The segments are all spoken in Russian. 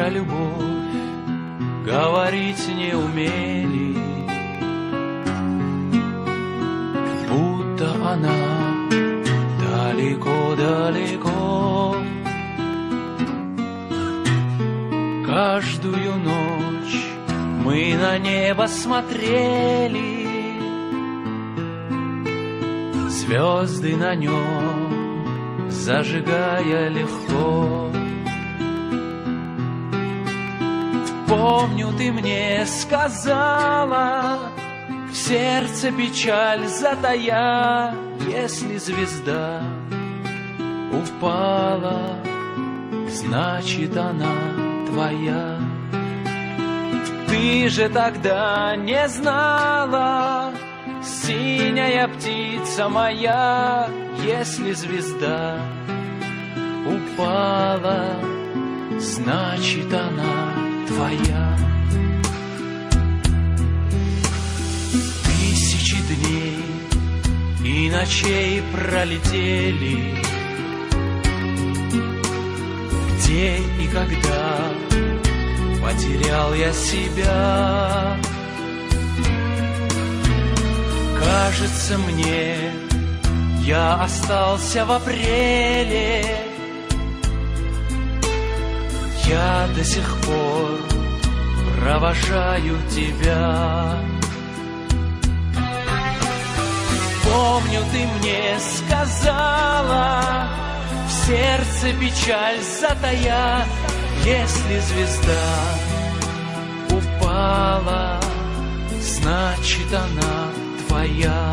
про любовь говорить не умели, будто она далеко-далеко. Каждую ночь мы на небо смотрели, звезды на нем зажигая легко. Помню, ты мне сказала, в сердце печаль затая, если звезда упала, значит она твоя. Ты же тогда не знала, синяя птица моя, если звезда упала, значит она твоя. Тысячи дней и ночей пролетели, где и когда потерял я себя. Кажется мне, я остался в апреле. Я до сих пор провожаю тебя. Помню, ты мне сказала, в сердце печаль затая, если звезда упала, значит она твоя.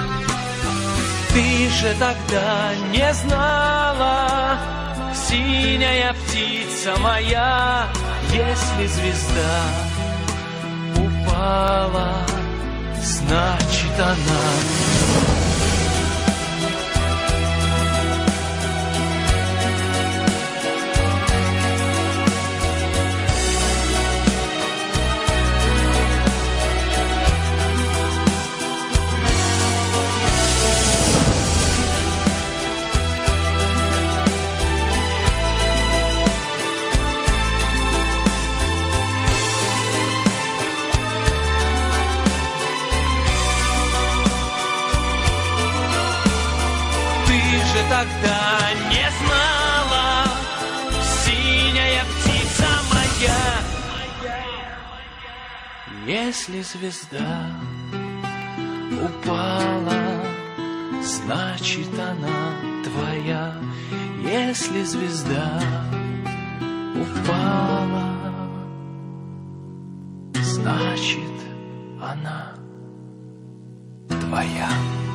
Ты же тогда не знала, синяя птица моя, если звезда упала, значит она. Тогда не знала, синяя птица моя, если звезда упала, значит она твоя. Если звезда упала, значит она твоя.